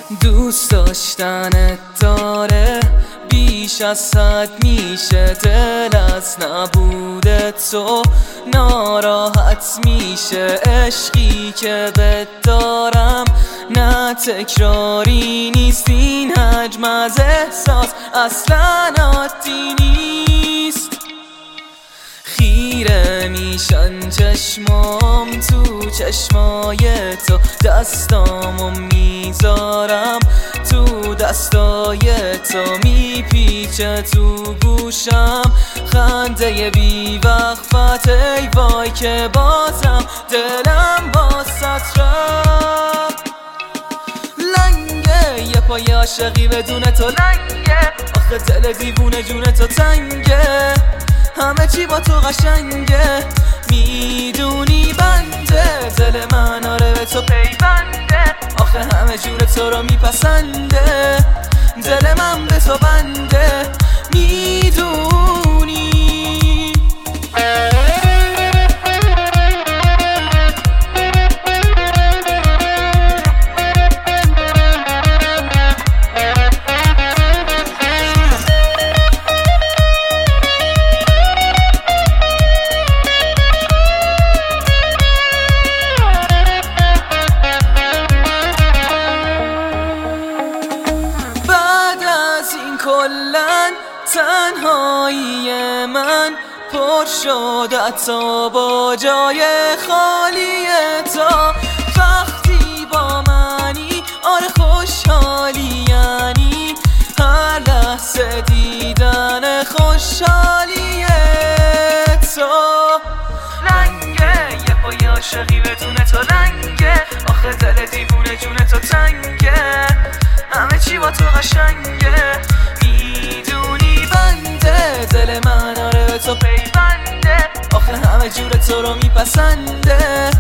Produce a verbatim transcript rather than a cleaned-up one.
دوست داشتنت داره بیش از صد میشه، دل از نبود تو ناراحت میشه. عشقی که بهت دارم نه تکراری نیست، این حجم از احساس اصلا عادی نیست. خیره میشن چشمام تو چشمای تو، دستامو میذارم تو دستای تو، میپیچه تو گوشم خنده بی وقفت. ای وای که بازم دلم باست رفت. لنگه یه پای عاشقی بدون تو لنگه، آخه دل دیوونه جون تو تنگه، همه چی با تو قشنگه. میدونی بنده دل من آره به تو پیونده، آخه همه جور تو رو میپسنده، دل من به تو بنده. میدونی کلن تنهایی من پر شد حتی با جای خالی تو. وقتی با منی آره خوشحالی، یعنی هر لحظه دیدن خوشحالی تو. لنگه یه پای عاشقی بدون تو لنگه، آخه دل دیوونه جون تو تنگه، همه چی با تو قشنگه. میدونی بنده دل من آره به تو پیونده، آخه همه جور تو رو میپسنده،